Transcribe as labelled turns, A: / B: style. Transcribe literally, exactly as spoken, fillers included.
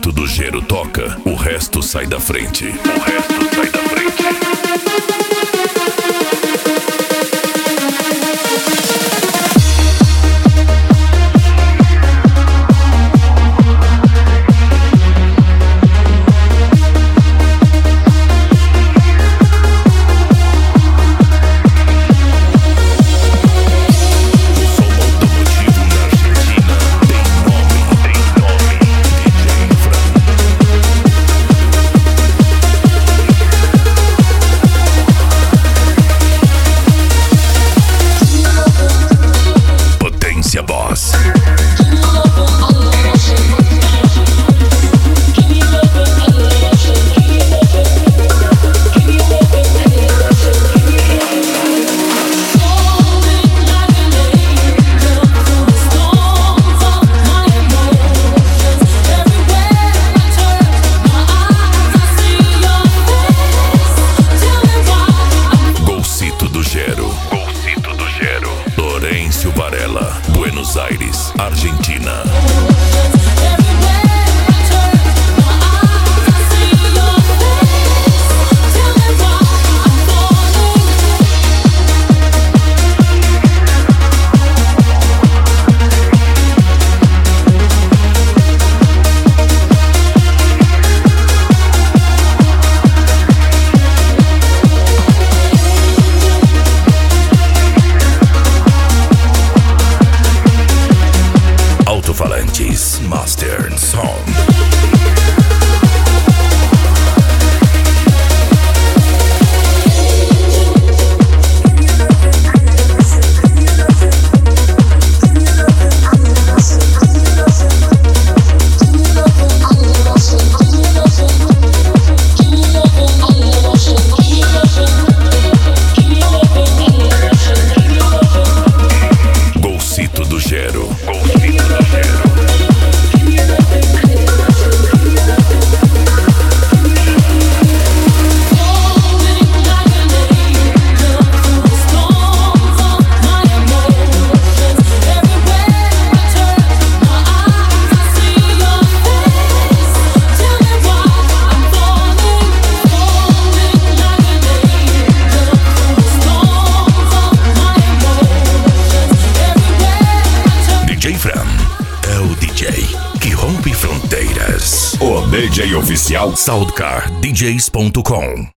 A: Golcito do Gero toca, o resto sai da frente. O resto sai da frente. Boss. Golcito do Gero. Golcito do Gero. Lourenço Varela, Buenos Aires, Argentina. Alto-falantes Master Sound. Golcito do Gero. Golcito do Gero. D J Fran é o D J que rompe fronteiras. O D J oficial Soundcar D Js ponto com.